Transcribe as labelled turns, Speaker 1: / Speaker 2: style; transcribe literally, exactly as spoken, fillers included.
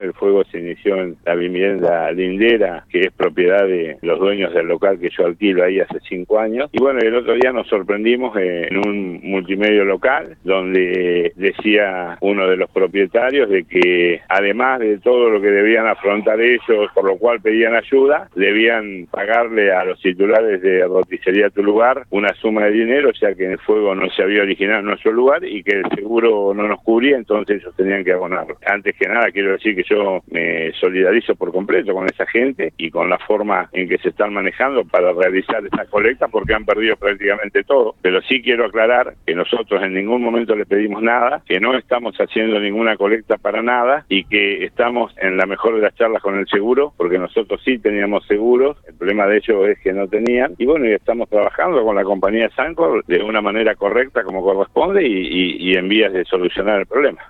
Speaker 1: El fuego se inició en la vivienda Lindera, que es propiedad de los dueños del local que yo alquilo ahí hace cinco años. Y bueno, el otro día nos sorprendimos en un multimedio local, donde decía uno de los propietarios de que además de todo lo que debían afrontar ellos, por lo cual pedían ayuda, debían pagarle a los titulares de Roticería Tu Lugar una suma de dinero, ya que el fuego no se había originado en nuestro lugar y que el seguro no nos cubría, entonces ellos tenían que abonarlo. Antes que nada, quiero decir que yo me solidarizo por completo con esa gente y con la forma en que se están manejando para realizar esta colecta, porque han perdido prácticamente todo. Pero sí quiero aclarar que nosotros en ningún momento le pedimos nada, que no estamos haciendo ninguna colecta para nada y que estamos en la mejor de las charlas con el seguro, porque nosotros sí teníamos seguros, el problema de ellos es que no tenían, y bueno, y estamos trabajando con la compañía Sancor de una manera correcta como corresponde y, y, y en vías de solucionar el problema.